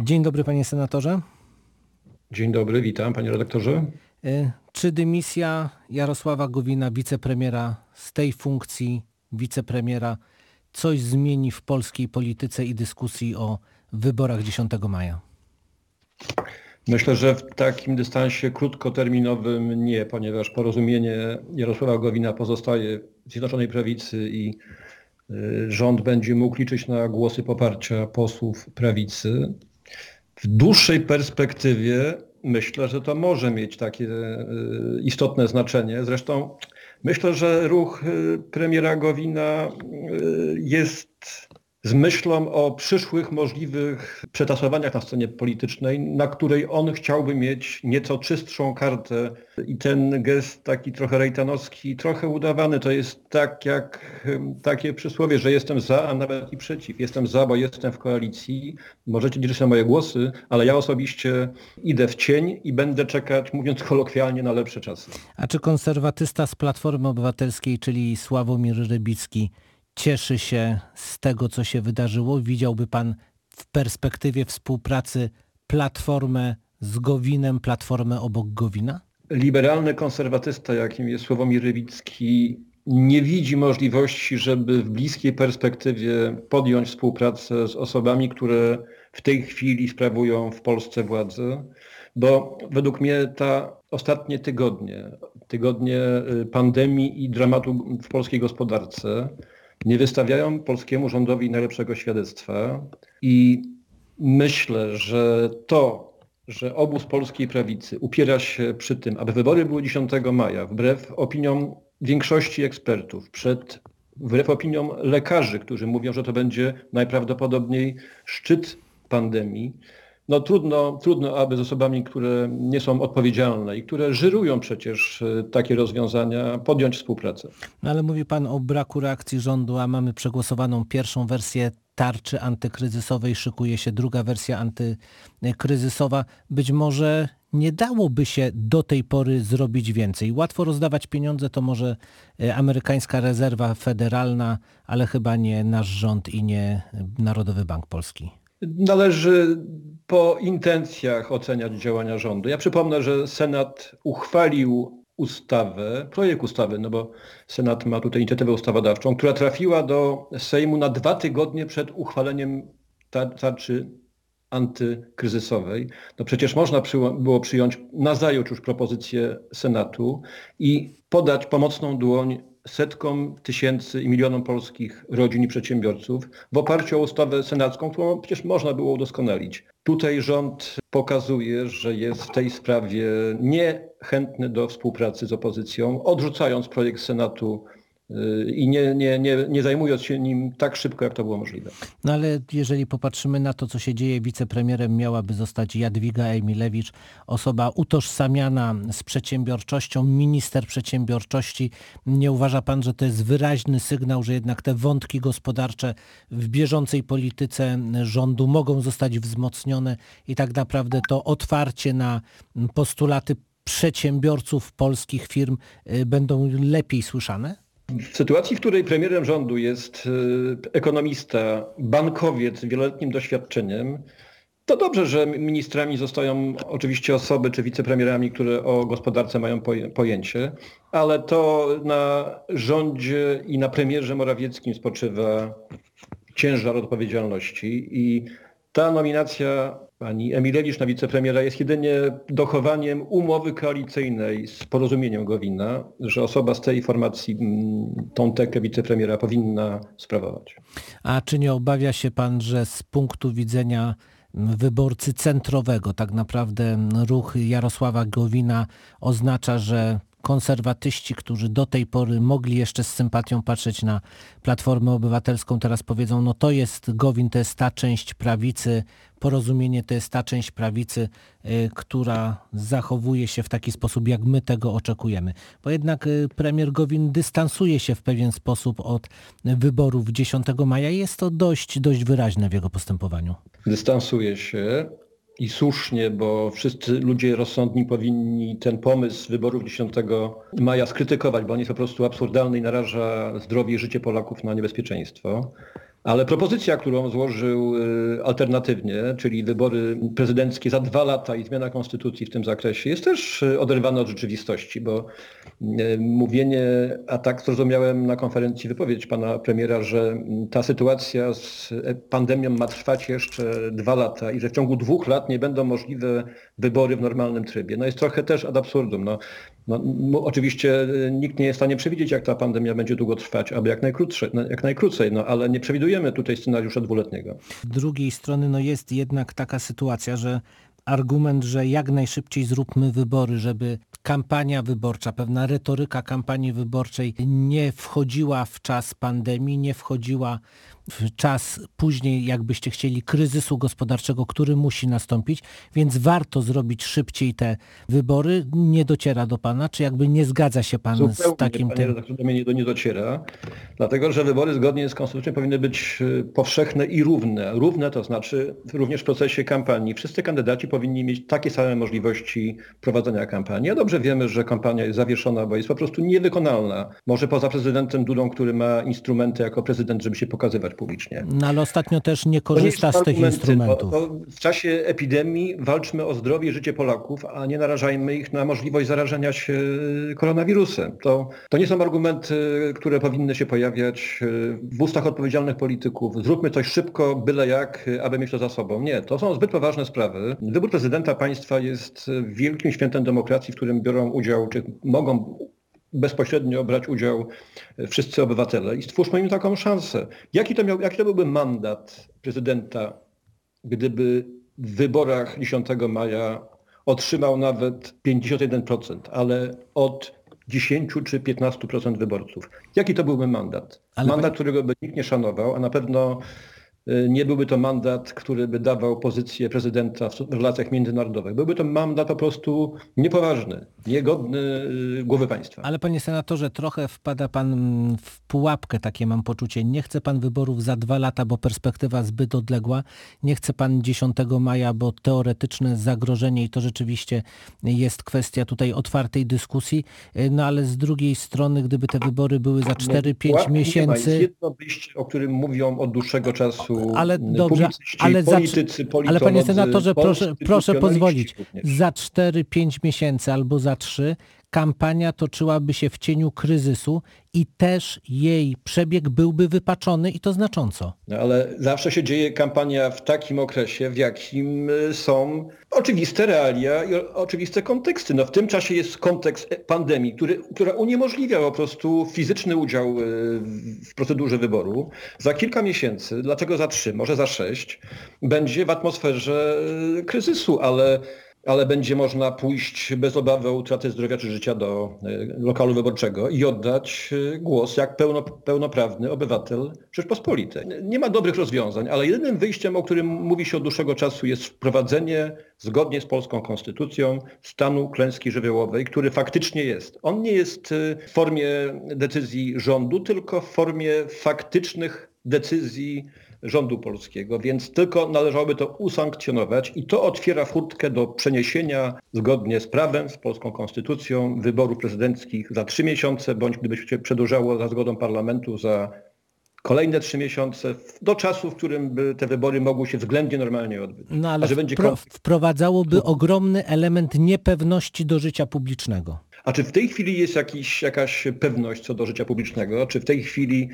Dzień dobry, panie senatorze. Dzień dobry, witam panie redaktorze. Czy dymisja Jarosława Gowina, wicepremiera, z tej funkcji wicepremiera coś zmieni w polskiej polityce i dyskusji o wyborach 10 maja? Myślę, że w takim dystansie krótkoterminowym nie, ponieważ porozumienie Jarosława Gowina pozostaje w Zjednoczonej Prawicy i rząd będzie mógł liczyć na głosy poparcia posłów prawicy. W dłuższej perspektywie myślę, że to może mieć takie istotne znaczenie. Zresztą myślę, że ruch premiera Gowina jest z myślą o przyszłych możliwych przetasowaniach na scenie politycznej, na której on chciałby mieć nieco czystszą kartę. I ten gest taki trochę rejtanowski, trochę udawany, to jest tak jak takie przysłowie, że jestem za, a nawet i przeciw. Jestem za, bo jestem w koalicji, możecie liczyć na moje głosy, ale ja osobiście idę w cień i będę czekać, mówiąc kolokwialnie, na lepsze czasy. A czy konserwatysta z Platformy Obywatelskiej, czyli Sławomir Rybicki, cieszy się z tego, co się wydarzyło? Widziałby pan w perspektywie współpracy Platformę z Gowinem, Platformę obok Gowina? Liberalny konserwatysta, jakim jest Sławomir Rybicki, nie widzi możliwości, żeby w bliskiej perspektywie podjąć współpracę z osobami, które w tej chwili sprawują w Polsce władzę, bo według mnie ta ostatnie tygodnie pandemii i dramatu w polskiej gospodarce nie wystawiają polskiemu rządowi najlepszego świadectwa i myślę, że to, że obóz polskiej prawicy upiera się przy tym, aby wybory były 10 maja, wbrew opiniom większości ekspertów, wbrew opiniom lekarzy, którzy mówią, że to będzie najprawdopodobniej szczyt pandemii, no trudno, aby z osobami, które nie są odpowiedzialne i które żyrują przecież takie rozwiązania, podjąć współpracę. No ale mówi pan o braku reakcji rządu, a mamy przegłosowaną pierwszą wersję tarczy antykryzysowej, szykuje się druga wersja antykryzysowa. Być może nie dałoby się do tej pory zrobić więcej. Łatwo rozdawać pieniądze, to może amerykańska rezerwa federalna, ale chyba nie nasz rząd i nie Narodowy Bank Polski. Należy po intencjach oceniać działania rządu. Ja przypomnę, że Senat uchwalił projekt ustawy, no bo Senat ma tutaj inicjatywę ustawodawczą, która trafiła do Sejmu na 2 tygodnie przed uchwaleniem tarczy antykryzysowej. No przecież można było przyjąć nazajutrz już propozycję Senatu i podać pomocną dłoń setkom tysięcy i milionom polskich rodzin i przedsiębiorców w oparciu o ustawę senacką, którą przecież można było udoskonalić. Tutaj rząd pokazuje, że jest w tej sprawie niechętny do współpracy z opozycją, odrzucając projekt Senatu i nie zajmując się nim tak szybko, jak to było możliwe. No ale jeżeli popatrzymy na to, co się dzieje, wicepremierem miałaby zostać Jadwiga Emilewicz, osoba utożsamiana z przedsiębiorczością, minister przedsiębiorczości. Nie uważa pan, że to jest wyraźny sygnał, że jednak te wątki gospodarcze w bieżącej polityce rządu mogą zostać wzmocnione i tak naprawdę to otwarcie na postulaty przedsiębiorców polskich firm będą lepiej słyszane? W sytuacji, w której premierem rządu jest ekonomista, bankowiec z wieloletnim doświadczeniem, to dobrze, że ministrami zostają oczywiście osoby czy wicepremierami, które o gospodarce mają pojęcie, ale to na rządzie i na premierze Morawieckim spoczywa ciężar odpowiedzialności i ta nominacja pani Emilewicz na wicepremiera jest jedynie dochowaniem umowy koalicyjnej z porozumieniem Gowina, że osoba z tej formacji tą tekę wicepremiera powinna sprawować. A czy nie obawia się pan, że z punktu widzenia wyborcy centrowego tak naprawdę ruch Jarosława Gowina oznacza, że konserwatyści, którzy do tej pory mogli jeszcze z sympatią patrzeć na Platformę Obywatelską, teraz powiedzą, no to jest Gowin, to jest ta część prawicy, Porozumienie to jest ta część prawicy, która zachowuje się w taki sposób, jak my tego oczekujemy. Bo jednak premier Gowin dystansuje się w pewien sposób od wyborów 10 maja i jest to dość wyraźne w jego postępowaniu. Dystansuje się. I słusznie, bo wszyscy ludzie rozsądni powinni ten pomysł wyborów 10 maja skrytykować, bo on jest po prostu absurdalny i naraża zdrowie i życie Polaków na niebezpieczeństwo. Ale propozycja, którą złożył alternatywnie, czyli wybory prezydenckie za 2 lata i zmiana konstytucji w tym zakresie, jest też oderwana od rzeczywistości, bo mówienie, a tak zrozumiałem na konferencji wypowiedź pana premiera, że ta sytuacja z pandemią ma trwać jeszcze 2 lata i że w ciągu 2 lat nie będą możliwe wybory w normalnym trybie. No jest trochę też ad absurdum. Oczywiście nikt nie jest w stanie przewidzieć, jak ta pandemia będzie długo trwać, aby jak najkrócej, ale nie przewidujemy tutaj scenariusza 2-letniego. Z drugiej strony jest jednak taka sytuacja, że argument, że jak najszybciej zróbmy wybory, żeby kampania wyborcza, pewna retoryka kampanii wyborczej nie wchodziła w czas pandemii, nie wchodziła w czas później, jakbyście chcieli, kryzysu gospodarczego, który musi nastąpić, więc warto zrobić szybciej te wybory. Nie dociera do pana, czy jakby nie zgadza się pan Zupełnie, z takim panie redaktorze, do mnie nie dociera, dlatego że wybory zgodnie z konstytucją powinny być powszechne i równe. Równe to znaczy również w procesie kampanii. Wszyscy kandydaci powinni mieć takie same możliwości prowadzenia kampanii. A dobrze wiemy, że kampania jest zawieszona, bo jest po prostu niewykonalna. Może poza prezydentem Dudą, który ma instrumenty jako prezydent, żeby się pokazywać publicznie. No ale ostatnio też nie korzysta z tych instrumentów. W czasie epidemii walczmy o zdrowie i życie Polaków, a nie narażajmy ich na możliwość zarażenia się koronawirusem. To nie są argumenty, które powinny się pojawiać w ustach odpowiedzialnych polityków. Zróbmy coś szybko, byle jak, aby mieć to za sobą. Nie, to są zbyt poważne sprawy. Wybór prezydenta państwa jest wielkim świętem demokracji, w którym biorą udział, czy mogą bezpośrednio brać udział wszyscy obywatele i stwórzmy im taką szansę. Jaki to byłby mandat prezydenta, gdyby w wyborach 10 maja otrzymał nawet 51%, ale od 10 czy 15% wyborców? Jaki to byłby mandat? Mandat, którego by nikt nie szanował, a na pewno nie byłby to mandat, który by dawał pozycję prezydenta w relacjach międzynarodowych. Byłby to mandat po prostu niepoważny, niegodny głowy państwa. Ale panie senatorze, trochę wpada pan w pułapkę, takie mam poczucie. Nie chce pan wyborów za 2 lata, bo perspektywa zbyt odległa. Nie chce pan 10 maja, bo teoretyczne zagrożenie i to rzeczywiście jest kwestia tutaj otwartej dyskusji. No ale z drugiej strony, gdyby te wybory były za 4-5 miesięcy... Jest jedno wyjście, o którym mówią od dłuższego czasu ale dobrze, politycy, politolodzy, ale panie senatorze, proszę pozwolić, również. za 4-5 miesięcy albo za 3 kampania toczyłaby się w cieniu kryzysu i też jej przebieg byłby wypaczony i to znacząco. No, ale zawsze się dzieje kampania w takim okresie, w jakim są oczywiste realia i oczywiste konteksty. No, w tym czasie jest kontekst pandemii, która uniemożliwia po prostu fizyczny udział w procedurze wyboru. Za kilka miesięcy, dlaczego za 3, może za 6, będzie w atmosferze kryzysu, ale będzie można pójść bez obawy o utratę zdrowia czy życia do lokalu wyborczego i oddać głos jak pełnoprawny obywatel Rzeczpospolitej. Nie ma dobrych rozwiązań, ale jedynym wyjściem, o którym mówi się od dłuższego czasu, jest wprowadzenie zgodnie z polską konstytucją stanu klęski żywiołowej, który faktycznie jest. On nie jest w formie decyzji rządu, tylko w formie faktycznych decyzji rządu polskiego, więc tylko należałoby to usankcjonować i to otwiera furtkę do przeniesienia zgodnie z prawem, z polską konstytucją wyborów prezydenckich za 3 miesiące, bądź gdyby się przedłużało za zgodą parlamentu za kolejne 3 miesiące, do czasu, w którym by te wybory mogły się względnie normalnie odbyć. No ale wprowadzałoby ogromny element niepewności do życia publicznego. A czy w tej chwili jest jakaś pewność co do życia publicznego? Czy w tej chwili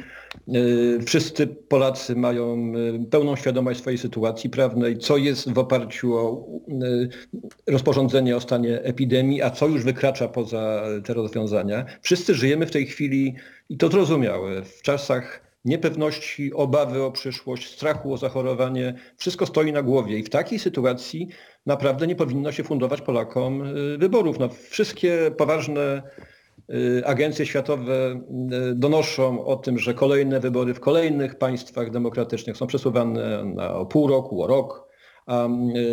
wszyscy Polacy mają pełną świadomość swojej sytuacji prawnej, co jest w oparciu o rozporządzenie o stanie epidemii, a co już wykracza poza te rozwiązania? Wszyscy żyjemy w tej chwili, i to zrozumiałe, w czasach niepewności, obawy o przyszłość, strachu o zachorowanie. Wszystko stoi na głowie i w takiej sytuacji naprawdę nie powinno się fundować Polakom wyborów. No, wszystkie poważne agencje światowe donoszą o tym, że kolejne wybory w kolejnych państwach demokratycznych są przesuwane o pół roku, o rok, a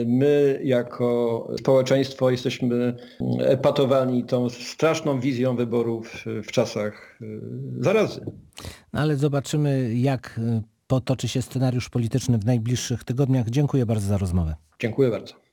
my jako społeczeństwo jesteśmy epatowani tą straszną wizją wyborów w czasach zarazy. No ale zobaczymy, jak potoczy się scenariusz polityczny w najbliższych tygodniach. Dziękuję bardzo za rozmowę. Dziękuję bardzo.